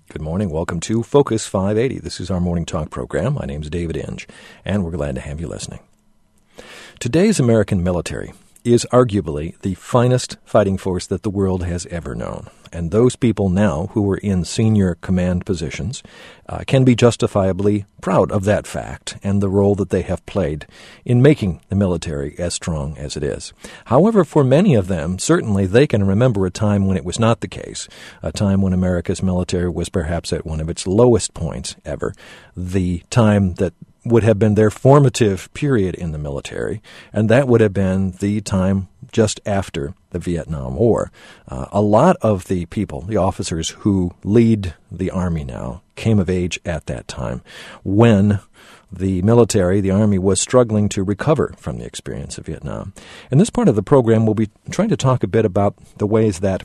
Good morning. Welcome to Focus 580. This is our morning talk program. My name is David Inge, and we're glad to have you listening. Today's American military is arguably the finest fighting force that the world has ever known. And those people now who are in senior command positions can be justifiably proud of that fact and the role that they have played in making the military as strong as it is. However, for many of them, certainly they can remember a time when it was not the case, a time when America's military was perhaps at one of its lowest points ever, the time that would have been their formative period in the military, and that would have been the time just after the Vietnam War. A lot of the people, the officers who lead the Army now, came of age at that time when the military, the Army, was struggling to recover from the experience of Vietnam. In this part of the program, we'll be trying to talk a bit about the ways that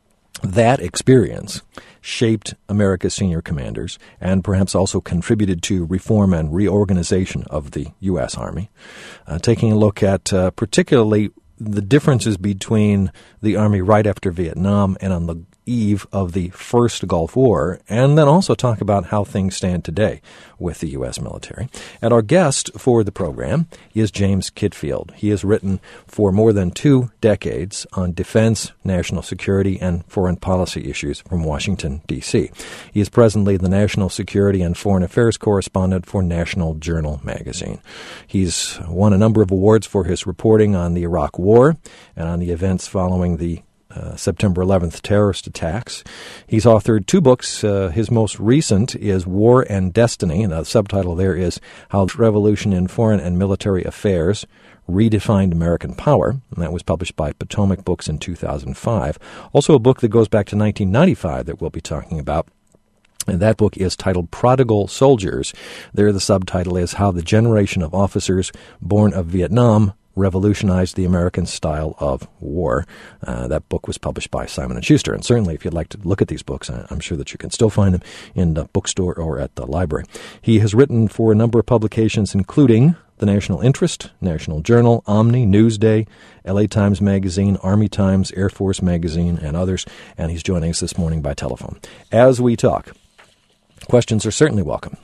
experience shaped America's senior commanders and perhaps also contributed to reform and reorganization of the U.S. Army, taking a look at particularly the differences between the Army right after Vietnam and on the eve of the first Gulf War, and then also talk about how things stand today with the U.S. military. And our guest for the program is James Kitfield. He has written for more than 2 decades on defense, national security, and foreign policy issues from Washington, D.C. He is presently the national security and foreign affairs correspondent for National Journal magazine. He's won a number of awards for his reporting on the Iraq War and on the events following the September 11th terrorist attacks. He's authored 2 books. His most recent is War and Destiny, and the subtitle there is How Revolution in Foreign and Military Affairs Redefined American Power, and that was published by Potomac Books in 2005. Also a book that goes back to 1995 that we'll be talking about. And that book is titled Prodigal Soldiers. There the subtitle is How the Generation of Officers Born of Vietnam Revolutionized the American Style of War. That book was published by Simon & Schuster. And certainly if you'd like to look at these books, I'm sure that you can still find them in the bookstore or at the library. He has written for a number of publications, including The National Interest, National Journal, Omni, Newsday, LA Times Magazine, Army Times, Air Force Magazine, and others. And he's joining us this morning by telephone. As we talk, questions are certainly welcome.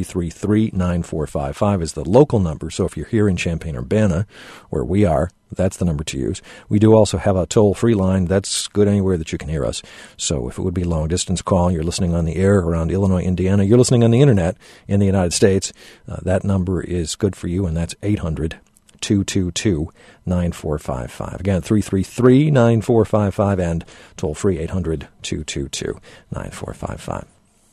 333-9455 is the local number, so if you're here in Champaign-Urbana, where we are, that's the number to use. We do also have a toll-free line. That's good anywhere that you can hear us. So if it would be a long-distance call, you're listening on the air around Illinois, Indiana, you're listening on the Internet in the United States, that number is good for you, and that's 800-222-9455. Again, 333-9455 and toll-free 800-222-9455.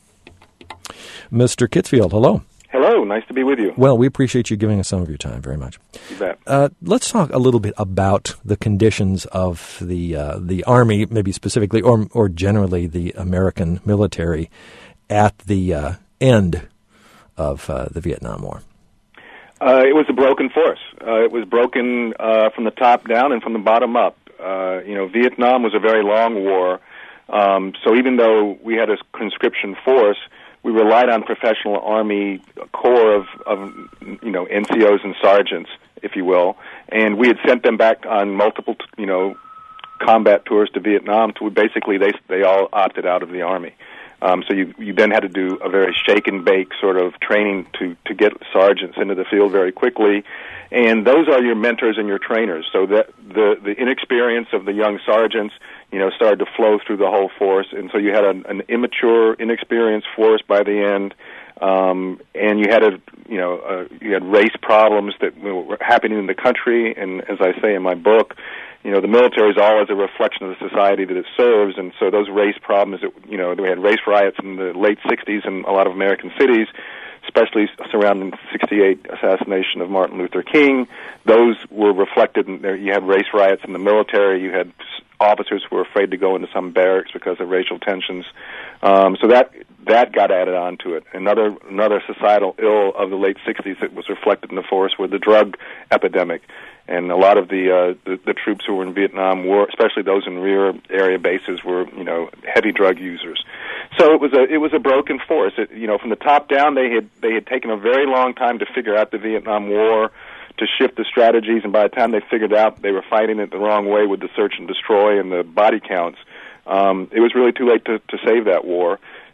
Mr. Kitfield, hello. Hello, nice to be with you. Well, we appreciate you giving us some of your time very much. You bet. Let's talk a little bit about the conditions of the Army, maybe specifically, or generally the American military at the end of the Vietnam War. It was a broken force. It was broken from the top down and from the bottom up. Vietnam was a very long war, so even though we had a conscription force, we relied on professional Army corps of NCOs and sergeants, if you will, and we had sent them back on multiple, combat tours to Vietnam. To basically, they all opted out of the Army. So you then had to do a very shake and bake sort of training to get sergeants into the field very quickly, and those are your mentors and your trainers. So that the inexperience of the young sergeants, started to flow through the whole force, and so you had an immature, inexperienced force by the end, and you had you had race problems that were happening in the country, and as I say in my book, the military is always a reflection of the society that it serves, and so those race problems, we had race riots in the late 60s in a lot of American cities, especially surrounding the 68 assassination of Martin Luther King. Those were reflected in there. You had race riots in the military. You had officers who were afraid to go into some barracks because of racial tensions. So that got added on to it. Another societal ill of the late 60s that was reflected in the force were the drug epidemic. And a lot of the troops who were in Vietnam were, especially those in rear area bases, were heavy drug users. So it was a broken force. From the top down, they had taken a very long time to figure out the Vietnam War, to shift the strategies, and by the time they figured out they were fighting it the wrong way with the search and destroy and the body counts, it was really too late to save that war.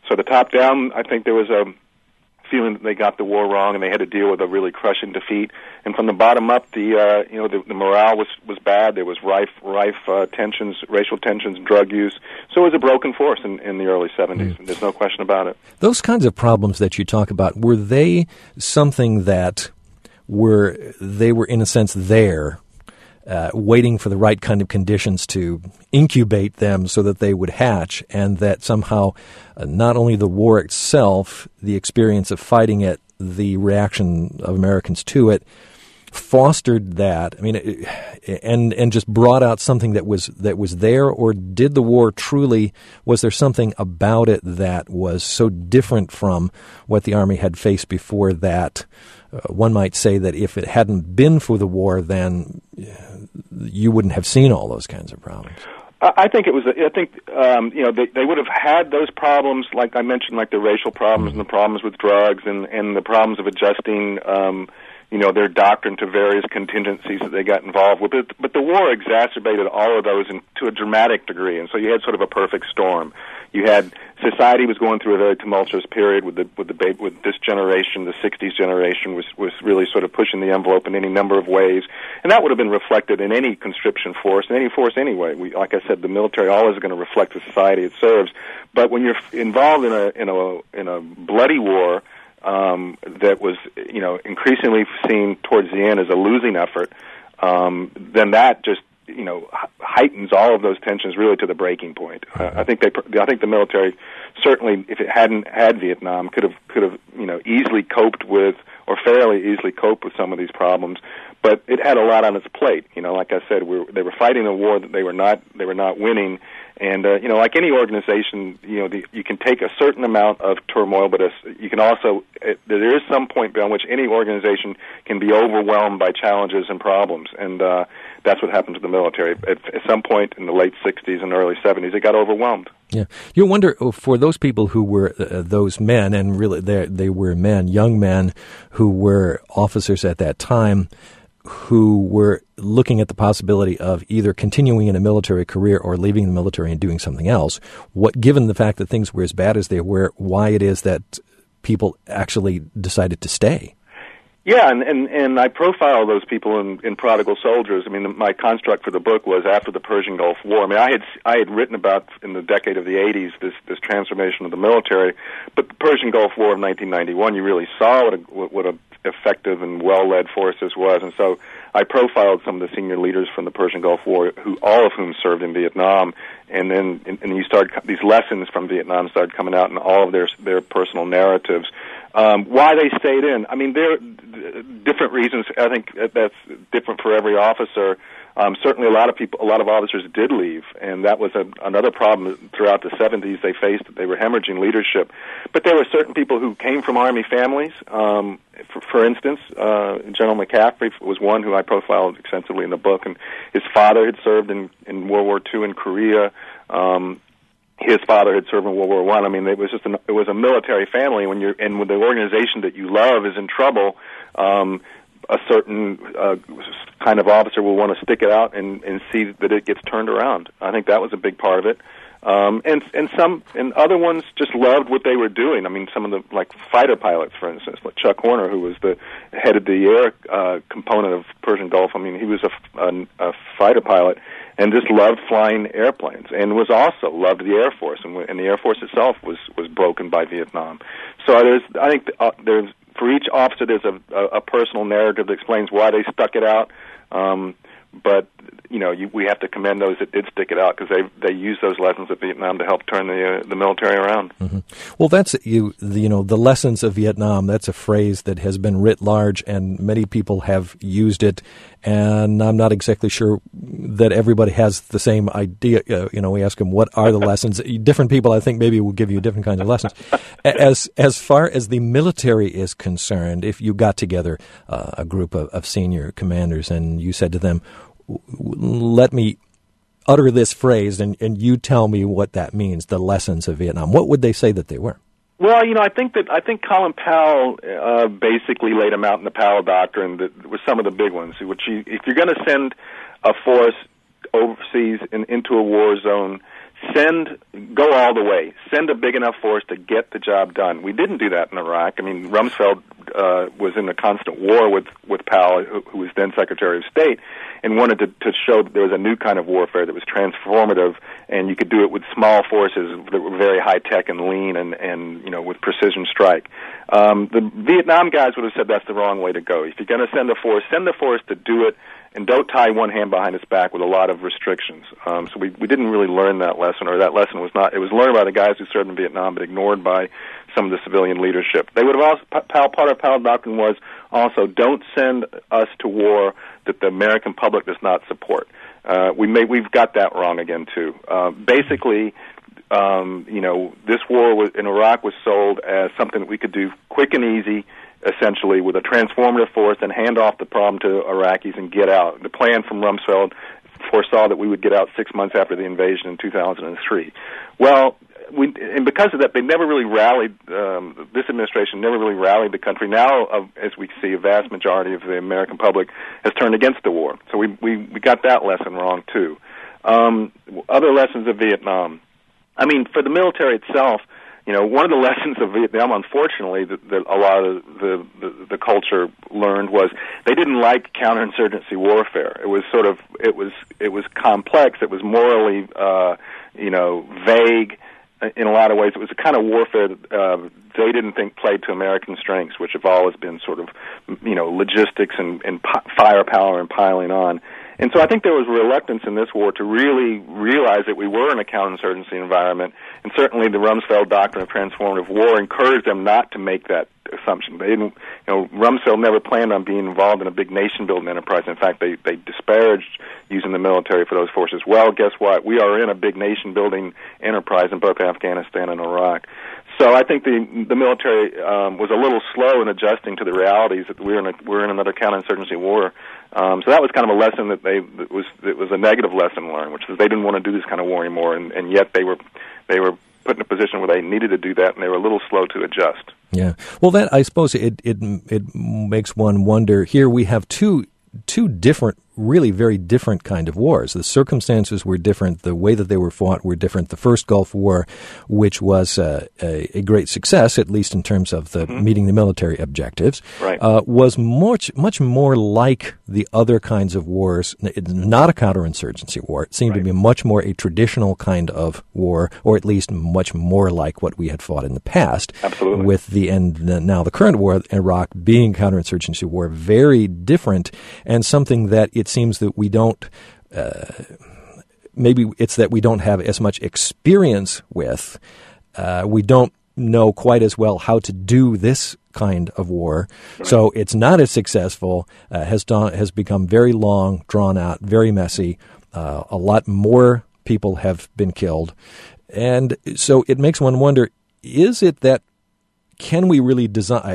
So the top down, I think there was a feeling that they got the war wrong and they had to deal with a really crushing defeat. And from the bottom up, the morale was bad. There was rife tensions, racial tensions, drug use. So it was a broken force in the early 70s. There's no question about it. Those kinds of problems that you talk about, were they something that were in a sense there, waiting for the right kind of conditions to incubate them so that they would hatch, and that somehow not only the war itself, the experience of fighting it, the reaction of Americans to it, fostered that? I mean, and just brought out something that was there, or did the war truly, was there something about it that was so different from what the Army had faced before that one might say that if it hadn't been for the war, then you wouldn't have seen all those kinds of problems? I think it was. I think they would have had those problems, like I mentioned, like the racial problems and the problems with drugs and the problems of adjusting, their doctrine to various contingencies that they got involved with. But the war exacerbated all of those to a dramatic degree, and so you had sort of a perfect storm. You had society was going through a very tumultuous period with this generation. The '60s generation was really sort of pushing the envelope in any number of ways, and that would have been reflected in any conscription force, in any force anyway. Like I said, the military always is going to reflect the society it serves. But when you're involved in a bloody war that was increasingly seen towards the end as a losing effort, then that just heightens all of those tensions really to the breaking point. I think the military, certainly, if it hadn't had Vietnam, could have easily coped with, or fairly easily coped with some of these problems. But it had a lot on its plate. Like I said, they were fighting a war that they were not winning. And like any organization, you can take a certain amount of turmoil, but you can also there is some point beyond which any organization can be overwhelmed by challenges and problems, and that's what happened to the military. At some point in the late '60s and early '70s, it got overwhelmed. Yeah, you wonder for those people who were those men, and really they were men, young men who were officers at that time, who were looking at the possibility of either continuing in a military career or leaving the military and doing something else. Given the fact that things were as bad as they were, why it is that people actually decided to stay? Yeah, and I profile those people in Prodigal Soldiers. I mean, my construct for the book was after the Persian Gulf War. I mean, I had written about in the decade of the '80s this transformation of the military, but the Persian Gulf War of 1991, you really saw what a effective and well-led force this was, and so I profiled some of the senior leaders from the Persian Gulf War, all of whom served in Vietnam, and then these lessons from Vietnam started coming out in all of their personal narratives. Why they stayed in? I mean, there are different reasons. I think that's different for every officer. Certainly, a lot of officers did leave, and that was another problem throughout the '70s. They faced they were hemorrhaging leadership, but there were certain people who came from Army families. For instance, General McCaffrey was one who I profiled extensively in the book, and his father had served in World War II in Korea. His father had served in World War I. I mean, it was a military family. When the organization that you love is in trouble, a certain kind of officer will want to stick it out and see that it gets turned around. I think that was a big part of it. And other ones just loved what they were doing. I mean, some of the fighter pilots, for instance, like Chuck Horner, who was the head of the air component of Persian Gulf. I mean, he was a fighter pilot and just loved flying airplanes, and was also loved the Air Force, and the Air Force itself was broken by Vietnam. So I think there's for each officer there's a personal narrative that explains why they stuck it out. But we have to commend those that did stick it out, because they used those lessons of Vietnam to help turn the military around. Mm-hmm. Well, that's the lessons of Vietnam. That's a phrase that has been writ large, and many people have used it. And I'm not exactly sure that everybody has the same idea. We ask them, what are the lessons? Different people, I think, maybe will give you different kinds of lessons. As far as the military is concerned, if you got together a group of senior commanders and you said to them, let me utter this phrase and you tell me what that means, the lessons of Vietnam, what would they say that they were? Well, I think Colin Powell basically laid them out in the Powell Doctrine. That was some of the big ones. If you're going to send a force overseas into a war zone, go all the way, send a big enough force to get the job done. We didn't do that in Iraq. I mean, Rumsfeld was in a constant war with Powell, who was then Secretary of State, and wanted to show that there was a new kind of warfare that was transformative, and you could do it with small forces that were very high-tech and lean and with precision strike. The Vietnam guys would have said that's the wrong way to go. If you're going to send the force to do it, and don't tie one hand behind its back with a lot of restrictions. So we didn't really learn that lesson, or that lesson was not. It was learned by the guys who served in Vietnam, but ignored by some of the civilian leadership. They would have also part of Powell's doctrine was also don't send us to war that the American public does not support. We've got that wrong again too. Basically, this war in Iraq was sold as something that we could do quick and easy, essentially with a transformative force, and hand off the problem to Iraqis and get out. The plan from Rumsfeld foresaw that we would get out 6 months after the invasion in 2003. Well, and because of that, they never really rallied, this administration never really rallied the country. Now, as we see, a vast majority of the American public has turned against the war. So we got that lesson wrong, too. Other lessons of Vietnam. I mean, for the military itself, one of the lessons of Vietnam, unfortunately, that a lot of the culture learned was they didn't like counterinsurgency warfare. It was complex. It was morally, vague. In a lot of ways, it was a kind of warfare that they didn't think played to American strengths, which have always been sort of, logistics and firepower and piling on. And so I think there was reluctance in this war to really realize that we were in a counterinsurgency environment, and certainly the Rumsfeld doctrine of transformative war encouraged them not to make that assumption. They didn't, Rumsfeld never planned on being involved in a big nation-building enterprise. In fact, they disparaged using the military for those forces. Well, guess what? We are in a big nation-building enterprise in both Afghanistan and Iraq. So I think the military was a little slow in adjusting to the realities that we're in another counterinsurgency war. So that was kind of a lesson that it was a negative lesson learned, which is they didn't want to do this kind of war anymore, and yet they were put in a position where they needed to do that, and they were a little slow to adjust. Yeah. Well, that I suppose it makes one wonder. Here we have two different, really very different kind of wars. The circumstances were different. The way that they were fought were different. The first Gulf War, which was a great success, at least in terms of the meeting the military objectives, right, was much more like the other kinds of wars. It's not a counterinsurgency war. It seemed to be much more a traditional kind of war, or at least much more like what we had fought in the past. Absolutely. With now the current war in Iraq being counterinsurgency war, very different, and something that it seems that we don't, maybe it's that we don't have as much experience with. We don't know quite as well how to do this kind of war. Right. So it's not as successful, has become very long, drawn out, very messy. A lot more people have been killed. And so it makes one wonder, is it that can we really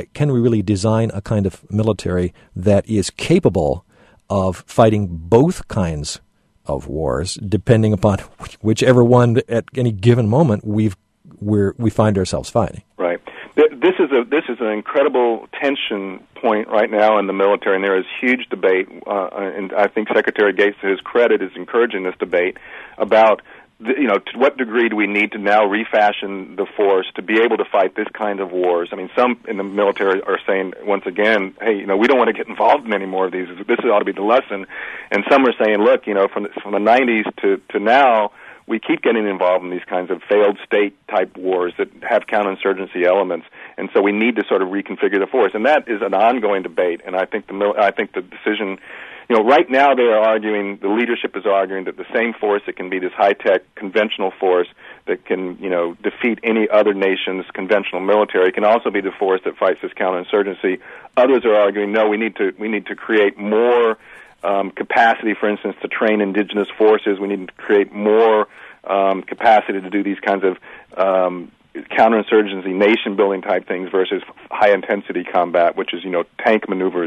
design a kind of military that is capable of fighting both kinds of wars, depending upon whichever one at any given moment we find ourselves fighting? Right. This is an incredible tension point right now in the military, and there is huge debate. And I think Secretary Gates, to his credit, is encouraging this debate about to what degree do we need to now refashion the force to be able to fight this kind of wars? I mean, some in the military are saying, once again, hey, we don't want to get involved in any more of these. This ought to be the lesson. And some are saying, look, from the 90s to now, we keep getting involved in these kinds of failed state-type wars that have counterinsurgency elements, and so we need to sort of reconfigure the force. And that is an ongoing debate, and I think the decision... right now the leadership is arguing that the same force that can be this high-tech conventional force that can, defeat any other nation's conventional military can also be the force that fights this counterinsurgency. Others are arguing, no, we need to create more capacity, for instance, to train indigenous forces. We need to create more capacity to do these kinds of counterinsurgency, nation-building type things versus high-intensity combat, which is, tank maneuvers.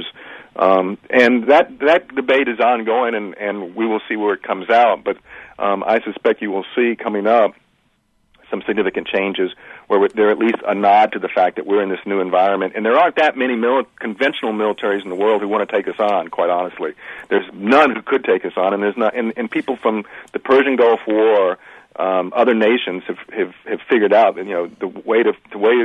And that debate is ongoing, and we will see where it comes out. But I suspect you will see coming up some significant changes where they're at least a nod to the fact that we're in this new environment. And there aren't that many conventional militaries in the world who want to take us on, quite honestly. There's none who could take us on, and there's not. And people from the Persian Gulf War other nations have figured out that the way to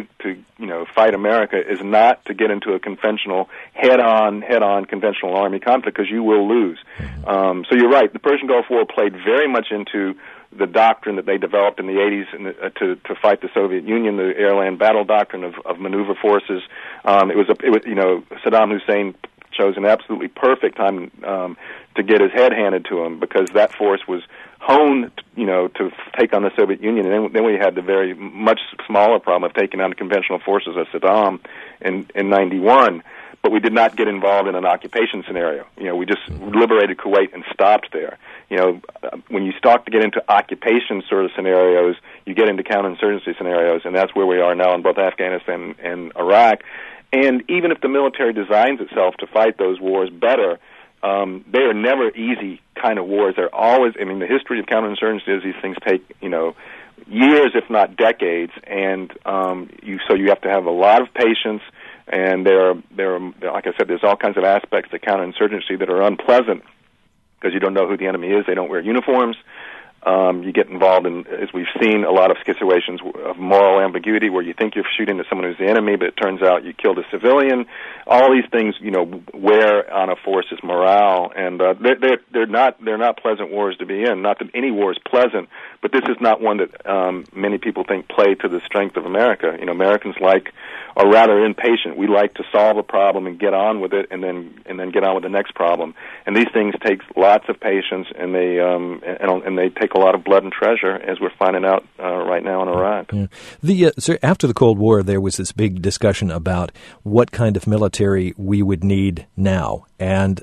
fight America is not to get into a conventional head on conventional army conflict, because you will lose. So you're right. The Persian Gulf War played very much into the doctrine that they developed in the 80s to fight the Soviet Union, the air-land battle doctrine of maneuver forces. It was Saddam Hussein chose an absolutely perfect time to get his head handed to him, because that force was honed, to take on the Soviet Union. And then we had the very much smaller problem of taking on the conventional forces of Saddam in 91. But we did not get involved in an occupation scenario. We just liberated Kuwait and stopped there. When you start to get into occupation sort of scenarios, you get into counterinsurgency scenarios, and that's where we are now in both Afghanistan and Iraq. And even if the military designs itself to fight those wars better, they are never easy kind of wars. They're always, the history of counterinsurgency is these things take, years, if not decades, and so you have to have a lot of patience. And there, like I said, there's all kinds of aspects to counterinsurgency that are unpleasant, because you don't know who the enemy is. They don't wear uniforms. You get involved in, as we've seen, a lot of situations of moral ambiguity where you think you're shooting at someone who's the enemy, but it turns out you killed a civilian. All these things, wear on a force's morale, and they're not pleasant wars to be in. Not that any war is pleasant, but this is not one that many people think play to the strength of America. Americans are rather impatient. We like to solve a problem and get on with it, and then get on with the next problem. And these things take lots of patience, and they take a lot of blood and treasure, as we're finding out right now in Iraq. Yeah. So after the Cold War, there was this big discussion about what kind of military we would need now. And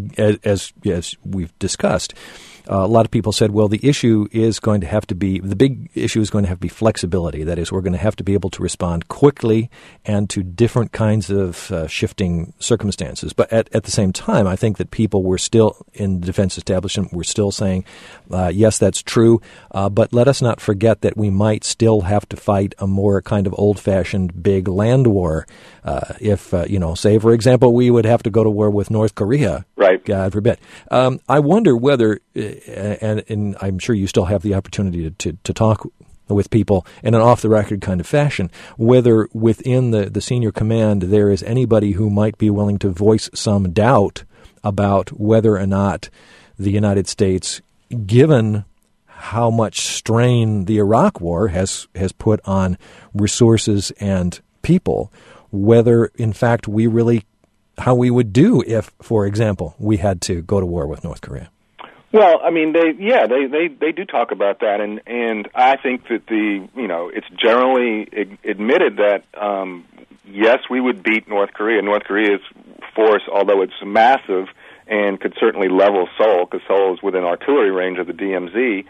as we've discussed, a lot of people said, well, the big issue is going to have to be flexibility. That is, we're going to have to be able to respond quickly and to different kinds of shifting circumstances. But at the same time, I think that people were still, in the defense establishment, were still saying, yes, that's true, but let us not forget that we might still have to fight a more kind of old-fashioned big land war. If, say, for example, we would have to go to war with North Korea. Right. God forbid. I wonder whether, and I'm sure you still have the opportunity to talk with people in an off-the-record kind of fashion, whether within the senior command there is anybody who might be willing to voice some doubt about whether or not the United States, given how much strain the Iraq War has put on resources and people, whether, in fact, how we would do if, for example, we had to go to war with North Korea. Well, they do talk about that, and I think that it's generally admitted that yes, we would beat North Korea. North Korea's force, although it's massive and could certainly level Seoul, because Seoul is within artillery range of the DMZ,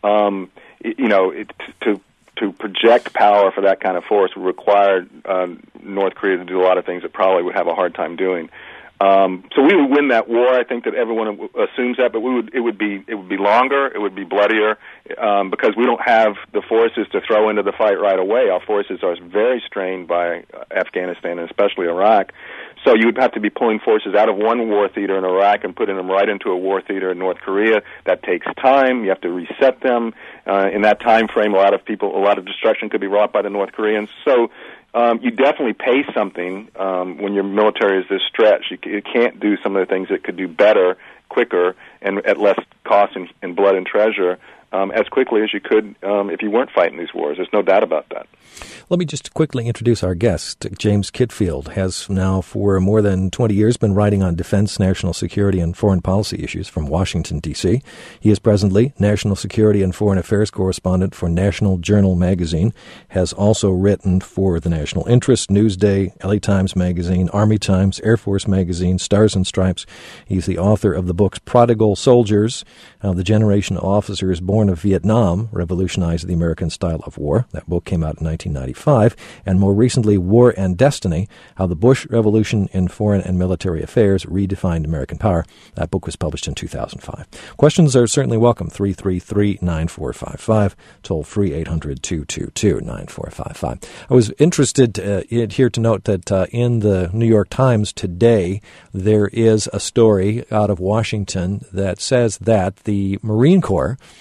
to project power for that kind of force would require North Korea to do a lot of things it probably would have a hard time doing. So we would win that war. I think that everyone assumes that, but it would be longer, it would be bloodier, because we don't have the forces to throw into the fight right away. Our forces are very strained by Afghanistan and especially Iraq. So you would have to be pulling forces out of one war theater in Iraq and putting them right into a war theater in North Korea. That takes time. You have to reset them. In that time frame, a lot of destruction could be wrought by the North Koreans. So you definitely pay something when your military is this stretched. You can't do some of the things that could do better, quicker, and at less cost and blood and treasure as quickly as you could if you weren't fighting these wars. There's no doubt about that. Let me just quickly introduce our guest. James Kitfield has now for more than 20 years been writing on defense, national security, and foreign policy issues from Washington, D.C. He is presently National Security and Foreign Affairs Correspondent for National Journal Magazine, has also written for The National Interest, Newsday, LA Times Magazine, Army Times, Air Force Magazine, Stars and Stripes. He's the author of the books Prodigal Soldiers, How the Generation of Officers Born of Vietnam Revolutionized the American Style of War. That book came out in 1995. And more recently, War and Destiny, How the Bush Revolution in Foreign and Military Affairs Redefined American Power. That book was published in 2005. Questions are certainly welcome. 333-9455, toll free 800-222-9455. I was interested here to note that in the New York Times today, there is a story out of Washington that says that the Marine Corps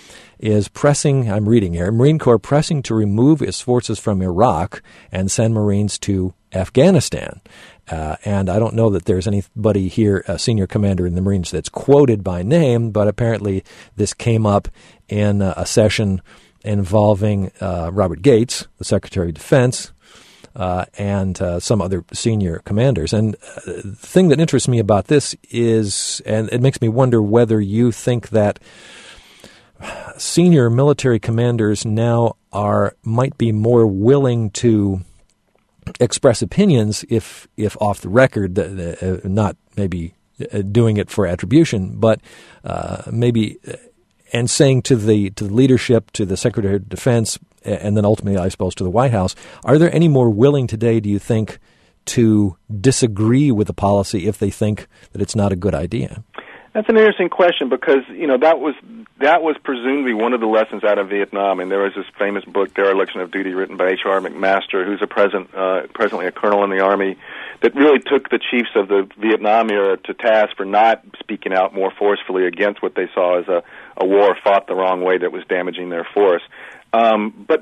is pressing, I'm reading here, Marine Corps pressing to remove its forces from Iraq and send Marines to Afghanistan. And I don't know that there's anybody here, a senior commander in the Marines, that's quoted by name, but apparently this came up in a session involving Robert Gates, the Secretary of Defense, and some other senior commanders. And the thing that interests me about this is, and it makes me wonder whether you think that senior military commanders now might be more willing to express opinions if off the record, not maybe doing it for attribution, but maybe and saying to the leadership, to the Secretary of Defense, and then ultimately, I suppose, to the White House, are there any more willing today, do you think, to disagree with the policy if they think that it's not a good idea? That's an interesting question because, that was presumably one of the lessons out of Vietnam. And there was this famous book, Dereliction of Duty, written by H.R. McMaster, who's presently a colonel in the Army, that really took the chiefs of the Vietnam era to task for not speaking out more forcefully against what they saw as a war fought the wrong way that was damaging their force. But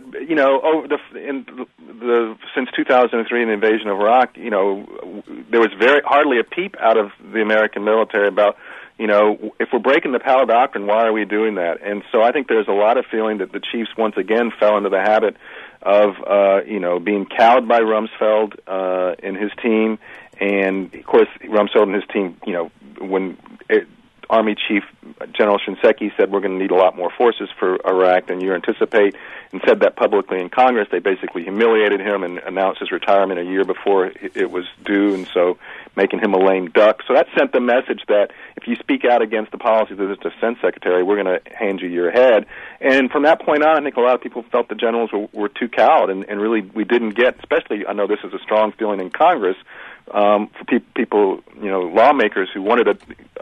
since 2003 and the invasion of Iraq, there was hardly a peep out of the American military about, if we're breaking the Powell Doctrine, why are we doing that? And so I think there's a lot of feeling that the chiefs once again fell into the habit of, being cowed by Rumsfeld and his team. And, of course, Rumsfeld and his team, when Army Chief General Shinseki said we're going to need a lot more forces for Iraq than you anticipate, and said that publicly in Congress, they basically humiliated him and announced his retirement a year before it was due, and so making him a lame duck. So that sent the message that if you speak out against the policies of this defense secretary, we're going to hand you your head. And from that point on, I think a lot of people felt the generals were too cowed, and really we didn't get, especially, I know this is a strong feeling in Congress, for people, lawmakers who wanted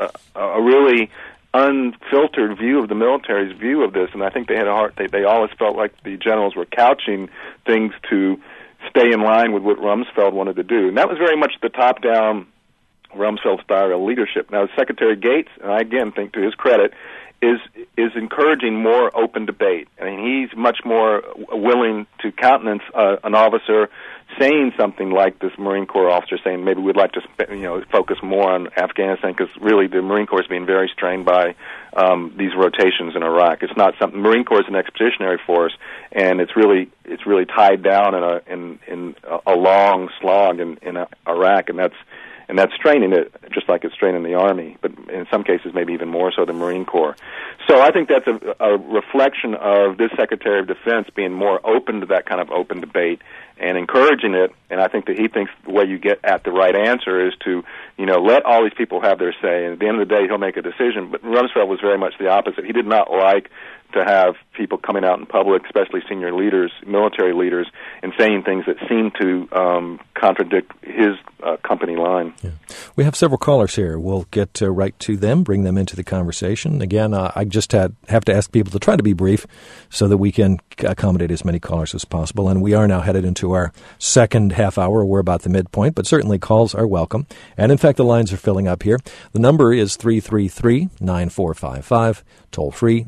a really unfiltered view of the military's view of this, and I think they had they always felt like the generals were couching things to stay in line with what Rumsfeld wanted to do. And that was very much the top-down Rumsfeld style of leadership. Now, Secretary Gates, and I again think to his credit, is encouraging more open debate. I mean, he's much more willing to countenance an officer saying something like this Marine Corps officer saying maybe we'd like to focus more on Afghanistan, because really the Marine Corps is being very strained by these rotations in Iraq. It's not something. Marine Corps is an expeditionary force, and it's really tied down in a long slog in Iraq, and that's straining it just like it's straining the Army, but in some cases maybe even more so the Marine Corps. So I think that's a reflection of this Secretary of Defense being more open to that kind of open debate and encouraging it, and I think that he thinks the way you get at the right answer is to, let all these people have their say, and at the end of the day he'll make a decision. But Rumsfeld was very much the opposite. He did not like to have people coming out in public, especially senior leaders, military leaders, and saying things that seemed to contradict his company line. Yeah. We have several callers here. We'll get right to them, bring them into the conversation. Again, I just have to ask people to try to be brief so that we can accommodate as many callers as possible. And we are now headed into our second half hour. We're about the midpoint, but certainly calls are welcome. And in fact, the lines are filling up here. The number is 333-9455, toll free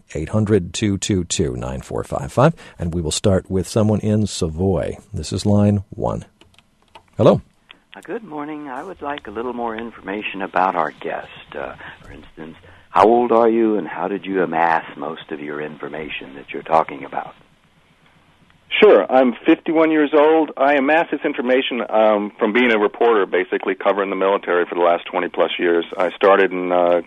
800-222-9455. And we will start with someone in Savoy. This is line 1. Hello. Good morning. I would like a little more information about our guest. For instance, how old are you and how did you amass most of your information that you're talking about? Sure. I'm 51 years old. I amassed this information from being a reporter, basically covering the military for the last 20-plus years. I started in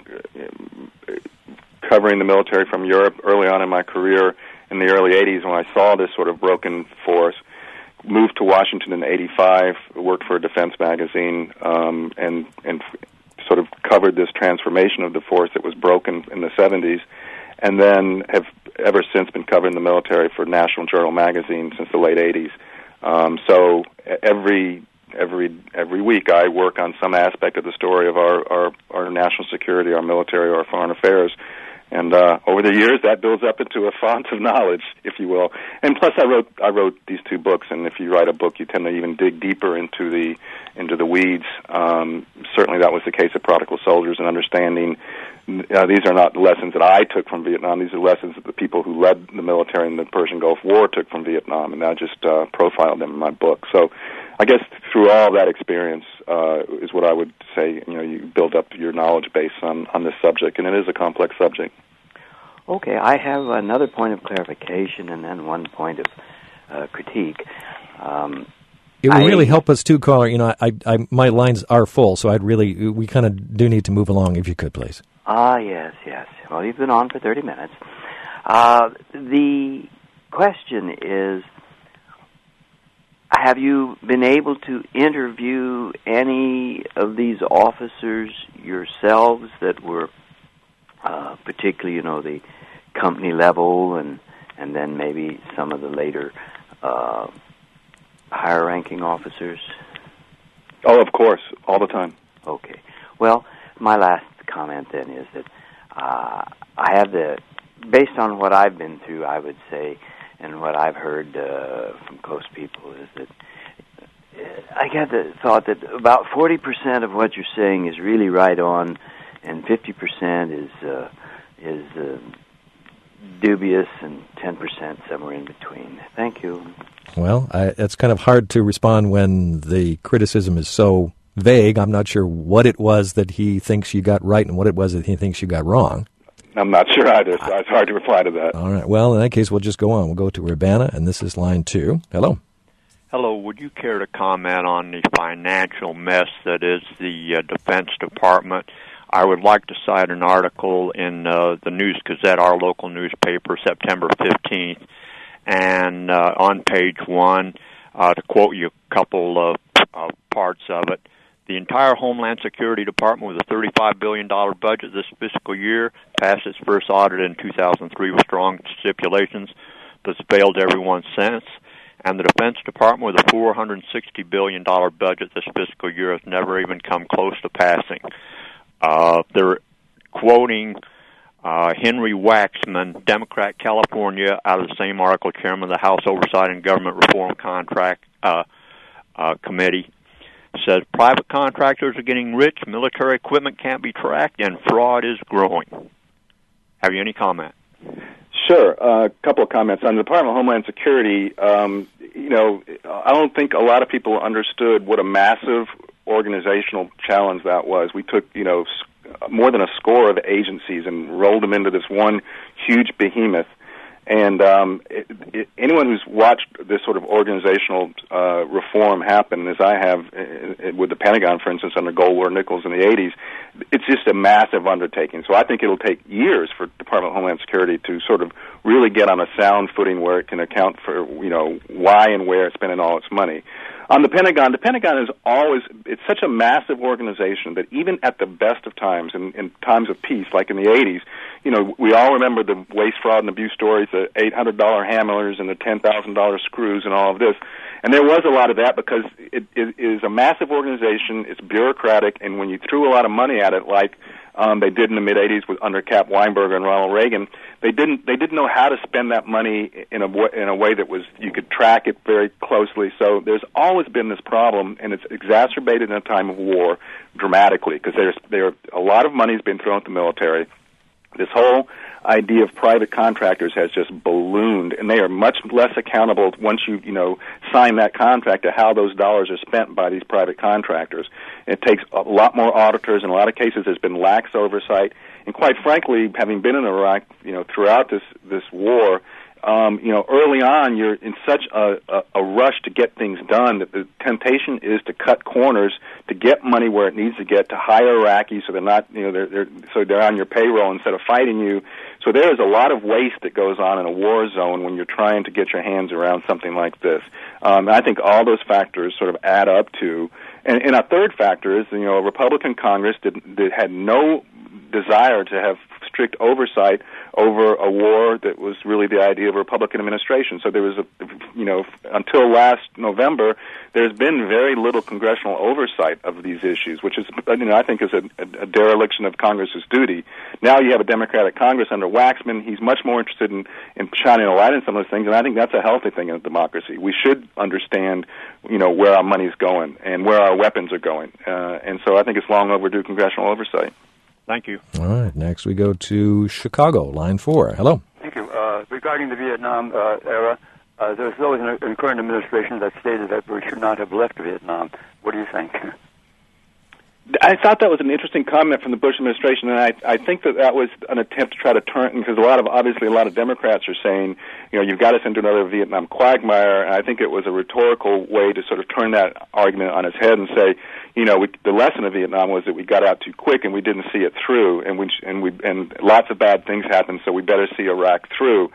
covering the military from Europe early on in my career in the early 80s when I saw this sort of broken force. Moved to Washington in '85, worked for a defense magazine, and sort of covered this transformation of the force that was broken in the '70s, and then have ever since been covering the military for National Journal magazine since the late '80s. So every week I work on some aspect of the story of our national security, our military, our foreign affairs. And over the years, that builds up into a font of knowledge, if you will. And plus, I wrote these 2 books. And if you write a book, you tend to even dig deeper into the weeds. Certainly, that was the case of Prodigal Soldiers and understanding. These are not lessons that I took from Vietnam. These are lessons that the people who led the military in the Persian Gulf War took from Vietnam, and I just profiled them in my book. So, I guess through all that experience is what I would say. You build up your knowledge base on this subject, and it is a complex subject. Okay, I have another point of clarification and then one point of critique. It would really help us too, caller. My lines are full, so we kind of do need to move along, if you could, please. Yes. Well, you've been on for 30 minutes. The question is, have you been able to interview any of these officers yourselves that were particularly, the company level and then maybe some of the later higher-ranking officers? Oh, of course, all the time. Okay. Well, my last comment then is that I have based on what I've been through, I would say, and what I've heard from close people is that I get the thought that about 40% of what you're saying is really right on, and 50% is dubious, and 10% somewhere in between. Thank you. Well, it's kind of hard to respond when the criticism is so vague. I'm not sure what it was that he thinks you got right and what it was that he thinks you got wrong. I'm not sure either, so it's hard to reply to that. All right. Well, in that case, we'll just go on. We'll go to Urbana, and this is line 2. Hello. Hello. Would you care to comment on the financial mess that is the Defense Department? I would like to cite an article in the News Gazette, our local newspaper, September 15th, and on page 1, to quote you a couple of parts of it, the entire Homeland Security Department with a $35 billion budget this fiscal year passed its first audit in 2003 with strong stipulations, but has failed everyone since. And the Defense Department with a $460 billion budget this fiscal year has never even come close to passing. They're quoting Henry Waxman, Democrat, California, out of the same article, chairman of the House Oversight and Government Reform Contract Committee, says private contractors are getting rich, military equipment can't be tracked, and fraud is growing. Have you any comment? Sure. A couple of comments. On the Department of Homeland Security, I don't think a lot of people understood what a massive organizational challenge that was. We took, more than a score of agencies and rolled them into this one huge behemoth. And anyone who's watched this sort of organizational reform happen, as I have with the Pentagon, for instance, under Goldwater Nichols in the 80s, it's just a massive undertaking. So I think it'll take years for Department of Homeland Security to sort of really get on a sound footing where it can account for, why and where it's spending all its money. On the Pentagon is always, it's such a massive organization that even at the best of times, in times of peace, like in the 80s, we all remember the waste, fraud, and abuse stories, the $800 handlers and the $10,000 screws and all of this. And there was a lot of that because it is a massive organization, it's bureaucratic, and when you threw a lot of money at it, like they did in the mid-'80s with under Cap Weinberger and Ronald Reagan, they didn't know how to spend that money in a way that was, you could track it very closely. So there's always been this problem, and it's exacerbated in a time of war dramatically because there a lot of money has been thrown at the military. This whole idea of private contractors has just ballooned, and they are much less accountable once you sign that contract to how those dollars are spent by these private contractors. It takes a lot more auditors. In a lot of cases, there's been lax oversight. And quite frankly, having been in Iraq, throughout this war, early on, you're in such a rush to get things done that the temptation is to cut corners, to get money where it needs to get, to hire Iraqis so they're not, they're on your payroll instead of fighting you. So there is a lot of waste that goes on in a war zone when you're trying to get your hands around something like this. I think all those factors sort of add up to, and a third factor is, a Republican Congress had no desire to have strict oversight over a war that was really the idea of a Republican administration. So there was until last November, there's been very little congressional oversight of these issues, which is, I think is a dereliction of Congress's duty. Now you have a Democratic Congress under Waxman. He's much more interested in shining a light on some of those things, and I think that's a healthy thing in a democracy. We should understand, where our money's going and where our weapons are going. And so I think it's long overdue congressional oversight. Thank you. All right. Next we go to Chicago, line 4. Hello. Thank you. Regarding the Vietnam era, there's always a current administration that stated that we should not have left Vietnam. What do you think? I thought that was an interesting comment from the Bush administration, and I think that was an attempt to try to turn, because obviously a lot of Democrats are saying, you've got us into another Vietnam quagmire, and I think it was a rhetorical way to sort of turn that argument on its head and say, the lesson of Vietnam was that we got out too quick and we didn't see it through, and lots of bad things happened, so we better see Iraq through.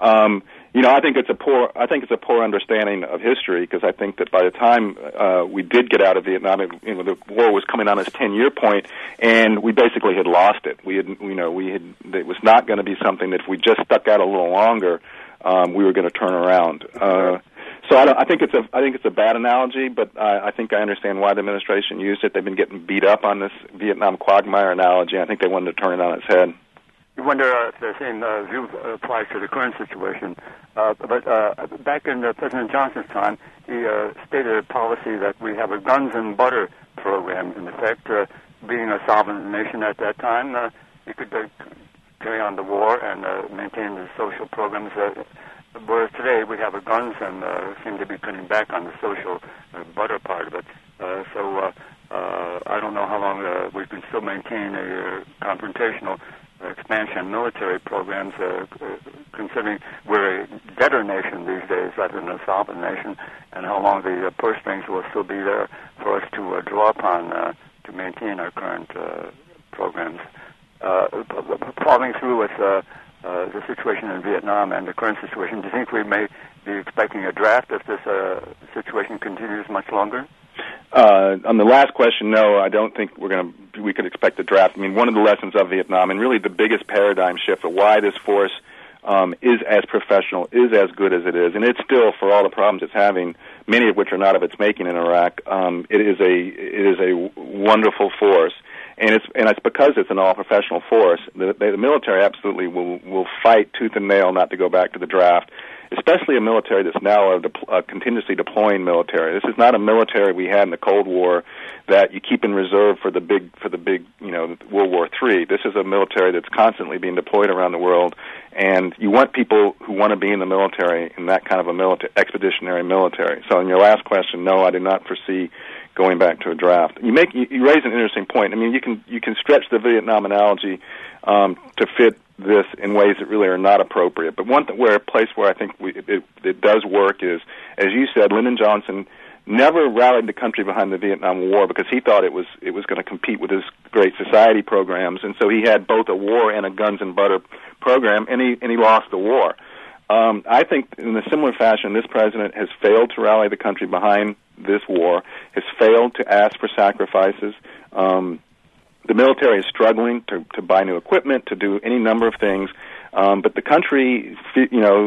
I think it's a poor understanding of history, because I think that by the time we did get out of Vietnam, the war was coming on its 10-year point, and we basically had lost it. It was not going to be something that if we just stuck out a little longer, we were going to turn around. So I think it's a bad analogy, but I think I understand why the administration used it. They've been getting beat up on this Vietnam quagmire analogy. I think they wanted to turn it on its head. You wonder if the same view applies to the current situation. But back in President Johnson's time, he stated a policy that we have a guns and butter program. In effect, being a sovereign nation at that time, you could carry on the war and maintain the social programs. Whereas today we have a guns and seem to be cutting back on the social butter part of it. So I don't know how long we can still maintain a confrontational expansion military programs, considering we're a debtor nation these days rather than a sovereign nation, and how long the purse strings will still be there for us to draw upon to maintain our current programs. Following through with the situation in Vietnam and the current situation, do you think we may be expecting a draft if this situation continues much longer? On the last question, no, I don't think we could expect a draft. I mean, one of the lessons of Vietnam, and really the biggest paradigm shift of why this force is as professional, is as good as it is, and it's still, for all the problems it's having, many of which are not of its making in Iraq, it is a wonderful force. And it's because it's an all-professional force. The military absolutely will fight tooth and nail not to go back to the draft, especially a military that's now a contingency deploying military. This is not a military we had in the Cold War that you keep in reserve for the big World War III. This is a military that's constantly being deployed around the world, and you want people who want to be in the military in that kind of a expeditionary military. So in your last question, no, I do not foresee going back to a draft. You raise an interesting point. I mean, you can stretch the Vietnam analogy to fit this in ways that really are not appropriate. But a place where I think it does work is, as you said, Lyndon Johnson never rallied the country behind the Vietnam War because he thought it was going to compete with his Great Society programs, and so he had both a war and a guns and butter program, and he lost the war. I think in a similar fashion, this president has failed to rally the country behind this war, has failed to ask for sacrifices. The military is struggling to buy new equipment, to do any number of things, but the country, has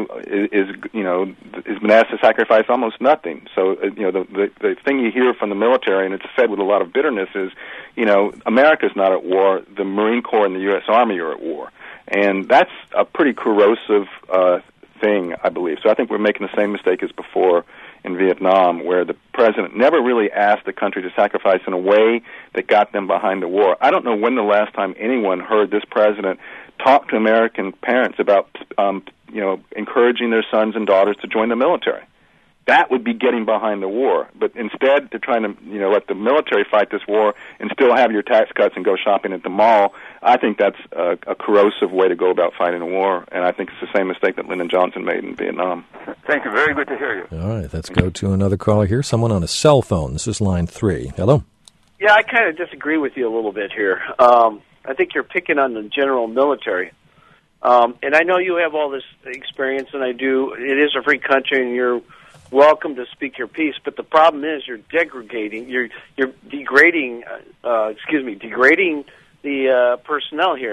been asked to sacrifice almost nothing. So, the thing you hear from the military, and it's said with a lot of bitterness, is, America's not at war. The Marine Corps and the U.S. Army are at war, and that's a pretty corrosive thing, I believe. So I think we're making the same mistake as before in Vietnam, where the president never really asked the country to sacrifice in a way that got them behind the war. I don't know when the last time anyone heard this president talk to American parents about, encouraging their sons and daughters to join the military. That would be getting behind the war. But instead, to try to, let the military fight this war and still have your tax cuts and go shopping at the mall, I think that's a corrosive way to go about fighting a war. And I think it's the same mistake that Lyndon Johnson made in Vietnam. Thank you. Very good to hear you. All right, let's go to another caller here. Someone on a cell phone. This is line 3. Hello. Yeah, I kind of disagree with you a little bit here. I think you're picking on the general military. And I know you have all this experience, and I do. It is a free country, and you're welcome to speak your piece, but the problem is you're degrading the personnel here.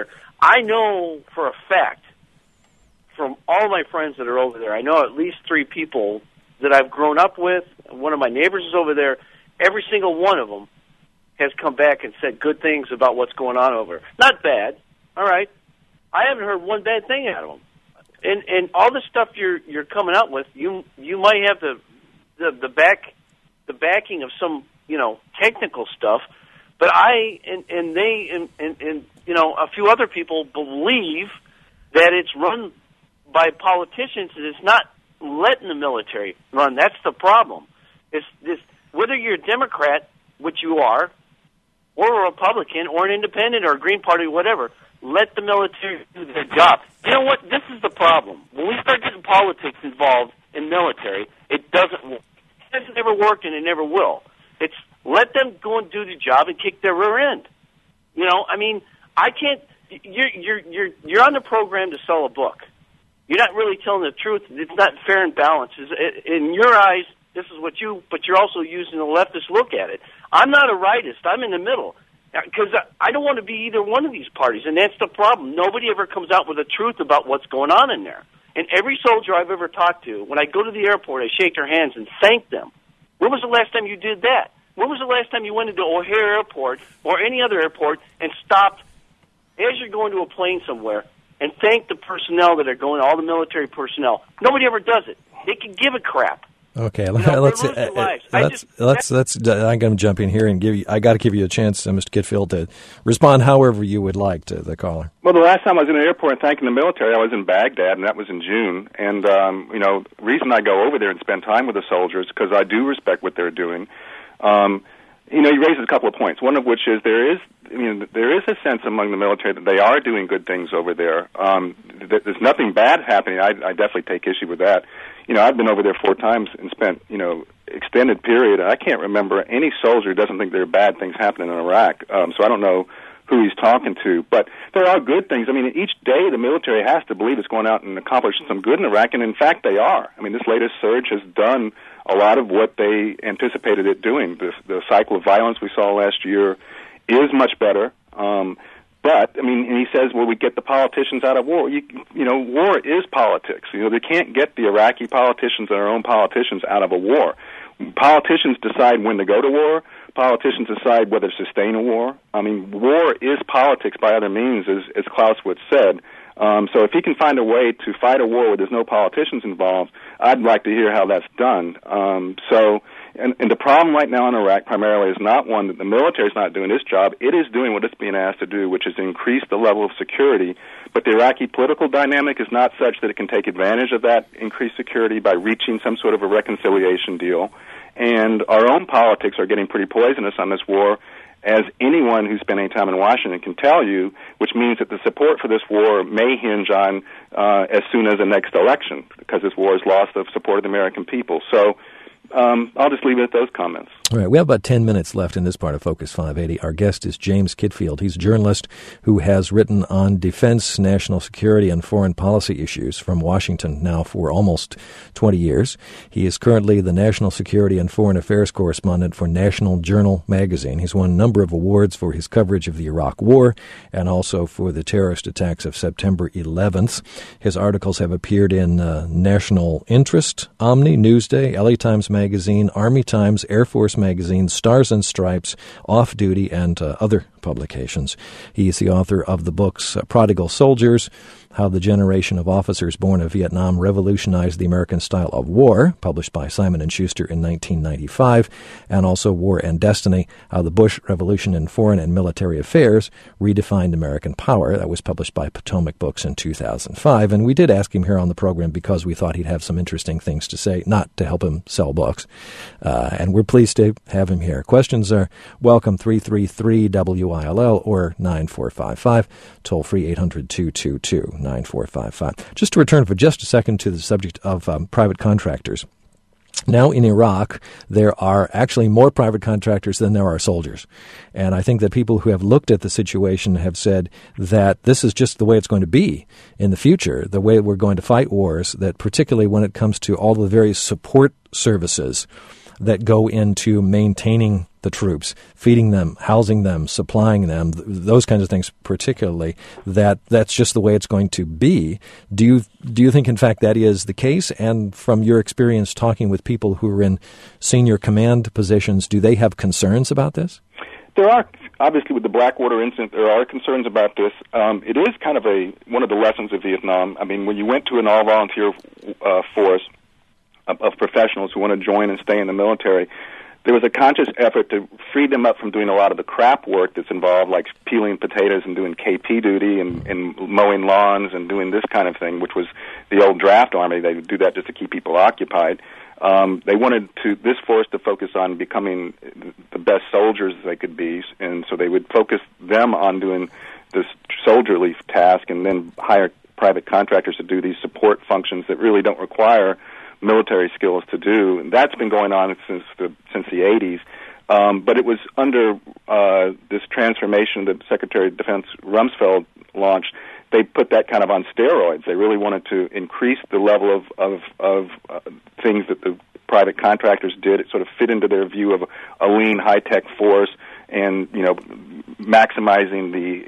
I know for a fact from all my friends that are over there, I know at least 3 people that I've grown up with. One of my neighbors is over there. Every single one of them has come back and said good things about what's going on over there. Not bad, all right. I haven't heard one bad thing out of them. And all the stuff you're coming out with, you might have the backing of some technical stuff, but I and they and a few other people believe that it's run by politicians and it's not letting the military run. That's the problem. It's this, whether you're a Democrat, which you are, or a Republican, or an independent, or a Green Party, whatever. Let the military do their job. You know what? This is the problem. When we start getting politics involved in military, it doesn't work. It hasn't never worked, and it never will. It's let them go and do the job and kick their rear end. I can't. You're on the program to sell a book. You're not really telling the truth. It's not fair and balanced. In your eyes, this is what but you're also using the leftist look at it. I'm not a rightist. I'm in the middle. Because I don't want to be either one of these parties, and that's the problem. Nobody ever comes out with the truth about what's going on in there. And every soldier I've ever talked to, when I go to the airport, I shake their hands and thank them. When was the last time you did that? When was the last time you went into O'Hare Airport or any other airport and stopped as you're going to a plane somewhere and thanked the personnel that are going, all the military personnel? Nobody ever does it. They can give a crap. Okay, I'm going to jump in here and I got to give you a chance, Mr. Kitfield, to respond however you would like to the caller. Well, the last time I was in the airport thanking the military, I was in Baghdad, and that was in June. And, the reason I go over there and spend time with the soldiers, because I do respect what they're doing. You raised a couple of points, one of which is there is a sense among the military that they are doing good things over there. There's nothing bad happening. I definitely take issue with that. I've been over there 4 times and spent, extended period. I can't remember any soldier who doesn't think there are bad things happening in Iraq. So I don't know who he's talking to. But there are good things. Each day the military has to believe it's going out and accomplishing some good in Iraq, and in fact they are. This latest surge has done a lot of what they anticipated it doing. The cycle of violence we saw last year is much better. But, and he says, well, we get the politicians out of war. War is politics. They can't get the Iraqi politicians and our own politicians out of a war. Politicians decide when to go to war. Politicians decide whether to sustain a war. War is politics by other means, as Clausewitz said. So if he can find a way to fight a war where there's no politicians involved, I'd like to hear how that's done. And the problem right now in Iraq primarily is not one that the military is not doing its job. It is doing what it's being asked to do, which is increase the level of security. But the Iraqi political dynamic is not such that it can take advantage of that increased security by reaching some sort of a reconciliation deal. And our own politics are getting pretty poisonous on this war, as anyone who's spent any time in Washington can tell you, which means that the support for this war may hinge on as soon as the next election, because this war has lost the support of the American people. So I'll just leave it at those comments. All right, we have about 10 minutes left in this part of Focus 580. Our guest is James Kitfield. He's a journalist who has written on defense, national security, and foreign policy issues from Washington now for almost 20 years. He is currently the national security and foreign affairs correspondent for National Journal magazine. He's won a number of awards for his coverage of the Iraq War and also for the terrorist attacks of September 11th. His articles have appeared in National Interest, Omni, Newsday, LA Times Magazine, Army Times, Air Force Magazine, Stars and Stripes, Off Duty, and other publications. He is the author of the books Prodigal Soldiers, How the Generation of Officers Born of Vietnam Revolutionized the American Style of War, published by Simon & Schuster in 1995, and also War and Destiny, How the Bush Revolution in Foreign and Military Affairs Redefined American Power. That was published by Potomac Books in 2005. And we did ask him here on the program because we thought he'd have some interesting things to say, not to help him sell books. And we're pleased to have him here. Questions are welcome, 333-WILL or 9455, toll-free 800-222-9455. Just to return for just a second to the subject of private contractors. Now in Iraq, there are actually more private contractors than there are soldiers. And I think that people who have looked at the situation have said that this is just the way it's going to be in the future, the way we're going to fight wars, that particularly when it comes to all the various support services that go into maintaining the troops, feeding them, housing them, supplying them, those kinds of things particularly, that's just the way it's going to be. Do you think, in fact, that is the case? And from your experience talking with people who are in senior command positions, do they have concerns about this? There are, obviously, with the Blackwater incident, there are concerns about this. It is kind of one of the lessons of Vietnam. I mean, when you went to an all-volunteer force of professionals who want to join and stay in the military, there was a conscious effort to free them up from doing a lot of the crap work that's involved, like peeling potatoes and doing KP duty and mowing lawns and doing this kind of thing, which was the old draft army. They would do that just to keep people occupied. They wanted this force to focus on becoming the best soldiers they could be, and so they would focus them on doing this soldierly task and then hire private contractors to do these support functions that really don't require military skills to do. And that's been going on since the 80s. But it was under this transformation that Secretary of Defense Rumsfeld launched. They put that kind of on steroids. They really wanted to increase the level of things that the private contractors did. It sort of fit into their view of a lean, high-tech force, and maximizing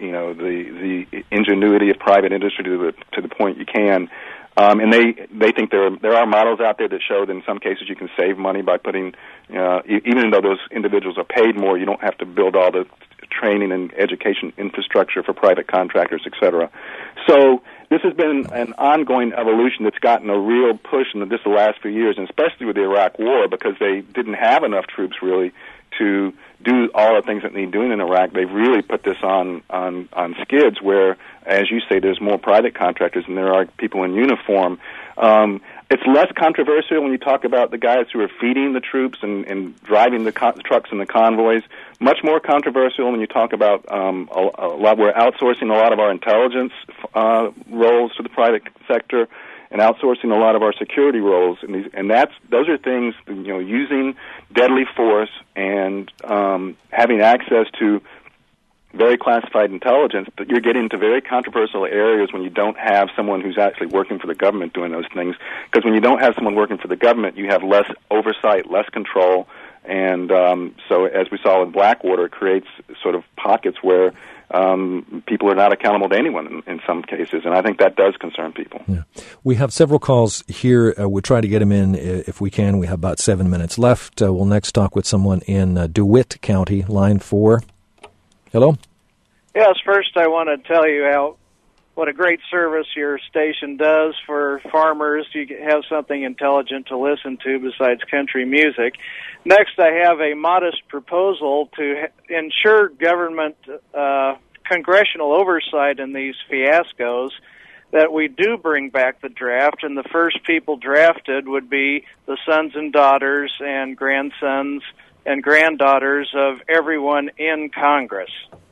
the ingenuity of private industry to the point you can. And they think there are models out there that show that in some cases you can save money by putting, even though those individuals are paid more, you don't have to build all the training and education infrastructure for private contractors, et cetera. So this has been an ongoing evolution that's gotten a real push in the last few years, and especially with the Iraq War, because they didn't have enough troops really to do all the things that need doing in Iraq. They've really put this on skids where, as you say, there's more private contractors than there are people in uniform. It's less controversial when you talk about the guys who are feeding the troops and driving the trucks and the convoys. Much more controversial when you talk about we're outsourcing a lot of our intelligence roles to the private sector and outsourcing a lot of our security roles, and those are things, using deadly force and having access to very classified intelligence, but you're getting into very controversial areas when you don't have someone who's actually working for the government doing those things. Because when you don't have someone working for the government, you have less oversight, less control, and so as we saw with Blackwater, it creates sort of pockets where people are not accountable to anyone in some cases, and I think that does concern people. Yeah. We have several calls here. We'll try to get them in if we can. We have about 7 minutes left. We'll next talk with someone in DeWitt County, line 4. Hello? Yes, first I want to tell you what a great service your station does for farmers. You have something intelligent to listen to besides country music. Next, I have a modest proposal to ensure government congressional oversight in these fiascos, that we do bring back the draft, and the first people drafted would be the sons and daughters and grandsons and granddaughters of everyone in Congress.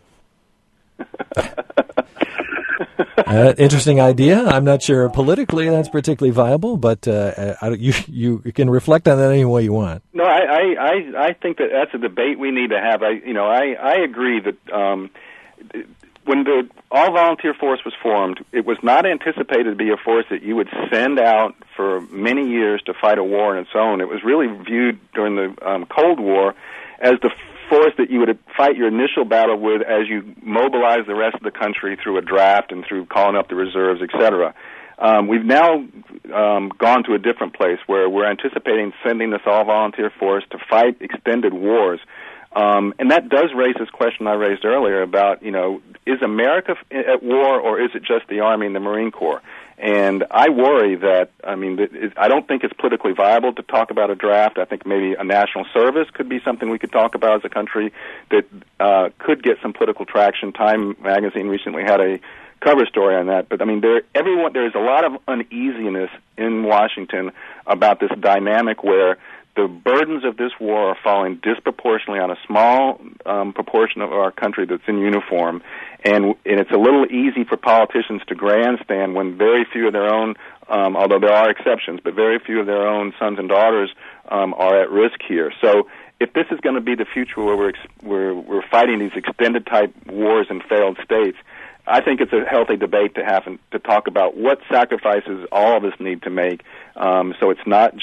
Interesting idea. I'm not sure politically that's particularly viable, but you can reflect on that any way you want. No, I think that's a debate we need to have. I agree that when the all-volunteer force was formed, it was not anticipated to be a force that you would send out for many years to fight a war on its own. It was really viewed during the Cold War as the force that you would fight your initial battle with as you mobilize the rest of the country through a draft and through calling up the reserves, etc. We've now gone to a different place where we're anticipating sending this all-volunteer force to fight extended wars. And that does raise this question I raised earlier about, is America at war, or is it just the Army and the Marine Corps? And I worry that, I don't think it's politically viable to talk about a draft. I think maybe a national service could be something we could talk about as a country that could get some political traction. Time magazine recently had a cover story on that. But, there's a lot of uneasiness in Washington about this dynamic where the burdens of this war are falling disproportionately on a small proportion of our country that's in uniform, and it's a little easy for politicians to grandstand when very few of their own, although there are exceptions, but very few of their own sons and daughters are at risk here. So if this is going to be the future where we're fighting these extended type wars in failed states, I think it's a healthy debate to talk about what sacrifices all of us need to make, so it's not just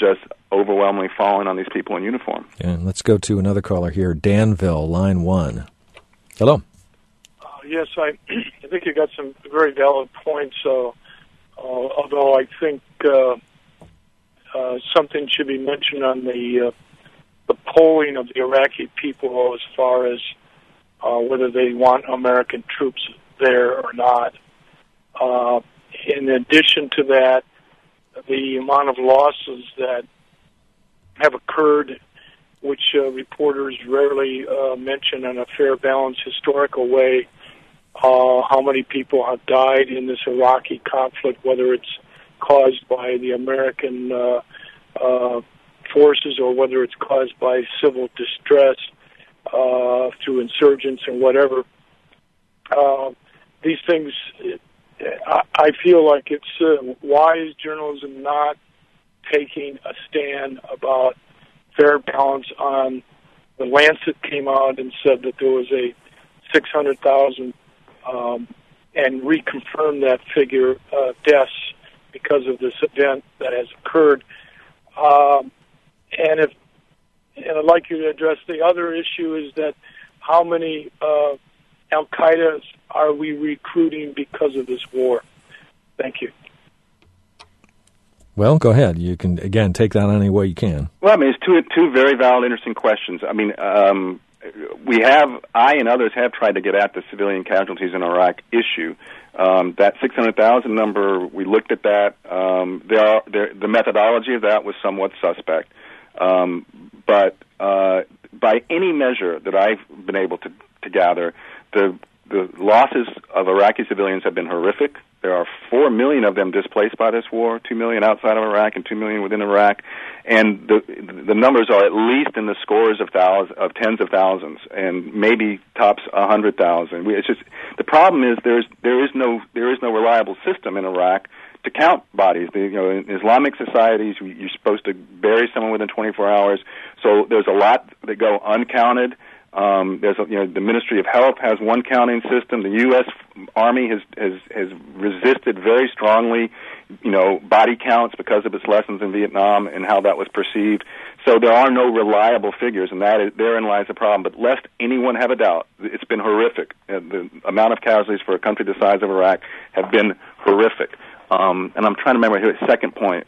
overwhelmingly fallen on these people in uniform. And let's go to another caller here, Danville, line 1. Hello. Yes, I think you got some very valid points, although I think something should be mentioned on the polling of the Iraqi people as far as whether they want American troops there or not. In addition to that, the amount of losses that have occurred, which reporters rarely mention in a fair, balanced, historical way, how many people have died in this Iraqi conflict, whether it's caused by the American forces or whether it's caused by civil distress through insurgents and whatever. These things, I feel like it's wise journalism not taking a stand about fair balance on. The Lancet came out and said that there was a 600,000 and reconfirmed that figure deaths because of this event that has occurred. And I'd like you to address the other issue is that how many Al-Qaeda are we recruiting because of this war? Thank you. Well, go ahead. You can, again, take that any way you can. Well, I mean, it's two very valid, interesting questions. I mean, I and others have tried to get at the civilian casualties in Iraq issue. That 600,000 number, we looked at that. The methodology of that was somewhat suspect. But by any measure that I've been able to gather, the losses of Iraqi civilians have been horrific. There are 4 million of them displaced by this war, 2 million outside of Iraq and 2 million within Iraq, and the numbers are at least in the scores of tens of thousands, and maybe tops 100,000. It's just the problem is there is no reliable system in Iraq to count bodies. In Islamic societies, you're supposed to bury someone within 24 hours, so there's a lot that go uncounted. The Ministry of Health has one counting system. The U.S. Army has resisted very strongly, body counts because of its lessons in Vietnam and how that was perceived. So there are no reliable figures, and therein lies the problem. But lest anyone have a doubt, it's been horrific. The amount of casualties for a country the size of Iraq have been horrific. And I'm trying to remember his second point.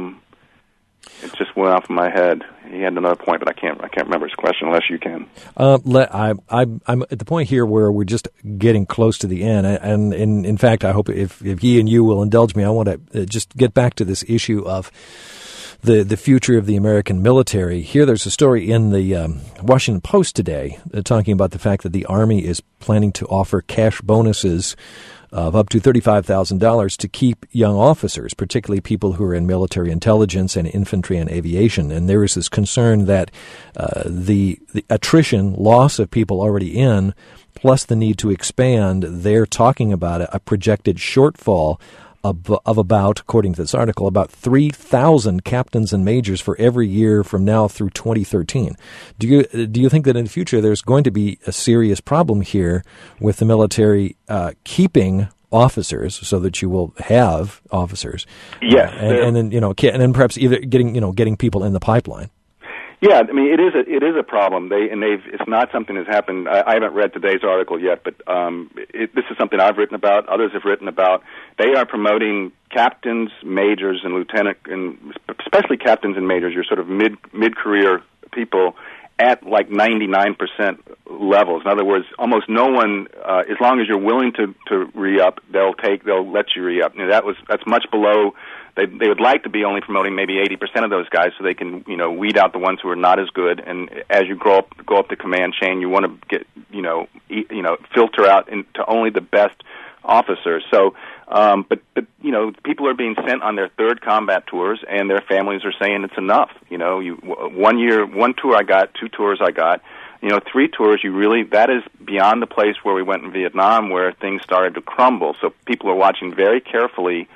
It just went off in my head. He had another point, but I can't remember his question unless you can. I'm at the point here where we're just getting close to the end, and in fact, I hope if he and you will indulge me, I want to just get back to this issue of the future of the American military. Here, there's a story in the Washington Post today talking about the fact that the Army is planning to offer cash bonuses of up to $35,000 to keep young officers, particularly people who are in military intelligence and infantry and aviation. And there is this concern that the attrition, loss of people already in, plus the need to expand, they're talking about a projected shortfall of about, according to this article, about 3,000 captains and majors for every year from now through 2013. Do you think that in the future there's going to be a serious problem here with the military keeping officers, so that you will have officers? Yes, and then perhaps either getting people in the pipeline. Yeah, I mean, it is a problem. It's not something that's happened. I haven't read today's article yet, but this is something I've written about. Others have written about. They are promoting captains, majors, and lieutenant, and especially captains and majors. Your sort of mid-career people at like 99% levels. In other words, almost no one, as long as you're willing to re-up, they'll let you re-up. That's much below. They would like to be only promoting maybe 80% of those guys, so they can weed out the ones who are not as good. And as you go up the command chain, you want to get filter out into only the best officers. So, but people are being sent on their third combat tours, and their families are saying it's enough. One tour I got, 2 tours I got. 3 tours, that is beyond the place where we went in Vietnam, where things started to crumble. So people are watching very carefully.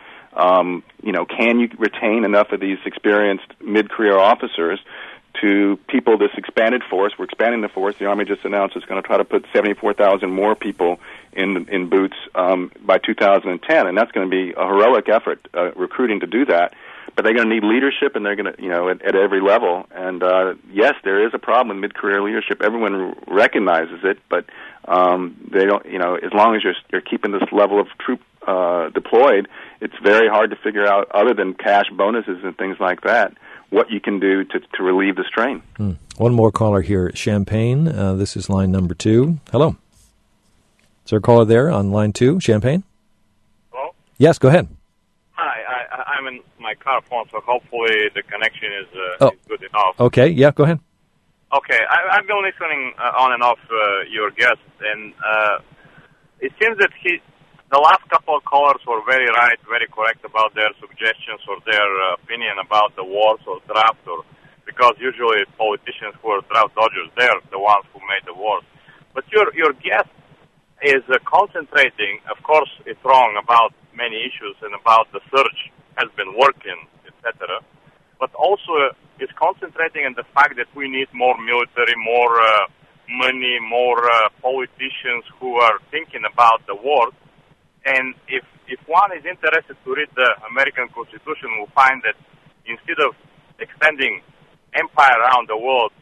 Can you retain enough of these experienced mid-career officers to people this expanded force? We're expanding the force. The Army just announced it's going to try to put 74,000 more people in boots by 2010, and that's going to be a heroic effort recruiting to do that. but they're going to need leadership, and they're going to, at every level. And yes, there is a problem with mid-career leadership. Everyone recognizes it, but they don't. As long as you're keeping this level of troop deployed, it's very hard to figure out, other than cash bonuses and things like that, what you can do to relieve the strain. One more caller here at Champaign. This is line number 2. Hello. Is there a caller there on line 2, Champaign? Hello? Yes, go ahead. Hi, I'm in my car phone, so hopefully the connection is good enough. Okay, yeah, go ahead. Okay, I've been listening on and off your guest, and it seems that the last couple of callers were very right, very correct about their suggestions or their opinion about the wars or draft, because usually politicians who are draft dodgers, they're the ones who made the wars. But your guest is concentrating, of course it's wrong about many issues and about the surge has been working, etc., but also is concentrating on the fact that we need more military, more money, more politicians who are thinking about the wars. And if one is interested to read the American Constitution, will find that instead of extending empire around the world,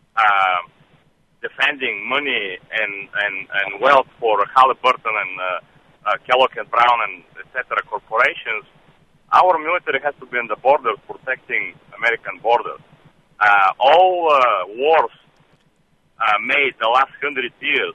defending money and wealth for Halliburton and Kellogg and Brown and etc. corporations, our military has to be on the borders protecting American borders. All wars made the last 100 years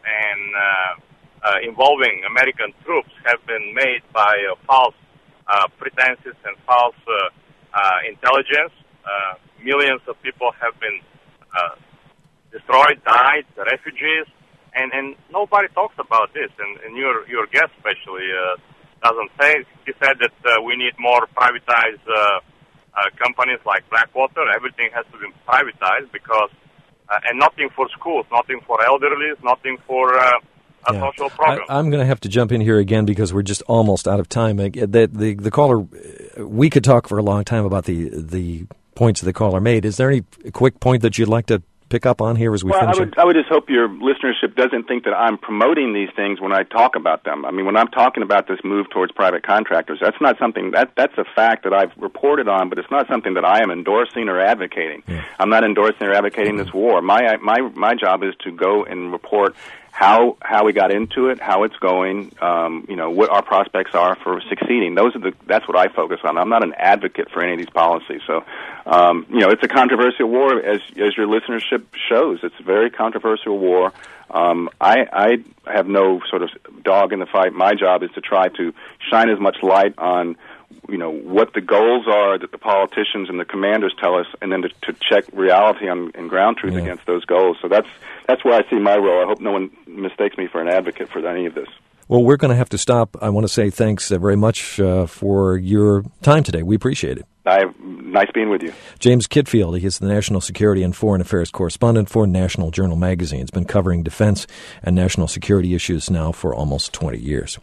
and involving American troops have been made by false pretenses and false intelligence. Millions of people have been destroyed, died, refugees, and nobody talks about this. And your guest especially doesn't say. He said that we need more privatized companies like Blackwater. Everything has to be privatized because, and nothing for schools, nothing for elderly, nothing for social programs. I'm going to have to jump in here again because we're just almost out of time. The caller, we could talk for a long time about the points the caller made. Is there any quick point that you'd like to pick up on here as we finish? I would just hope your listenership doesn't think that I'm promoting these things when I talk about them. I mean, when I'm talking about this move towards private contractors, that's not something that's a fact that I've reported on, but it's not something that I am endorsing or advocating. Yeah. I'm not endorsing or advocating this war. My job is to go and report how we got into it, how it's going, what our prospects are for succeeding. That's what I focus on. I'm not an advocate for any of these policies. So, it's a controversial war, as your listenership shows. It's a very controversial war. I have no sort of dog in the fight. My job is to try to shine as much light on what the goals are that the politicians and the commanders tell us, and then to check reality and ground truth against those goals. So that's where I see my role. I hope no one mistakes me for an advocate for any of this. Well, we're going to have to stop. I want to say thanks very much for your time today. We appreciate it. Nice being with you. James Kitfield, he is the National Security and Foreign Affairs correspondent for National Journal magazine. He's been covering defense and national security issues now for almost 20 years.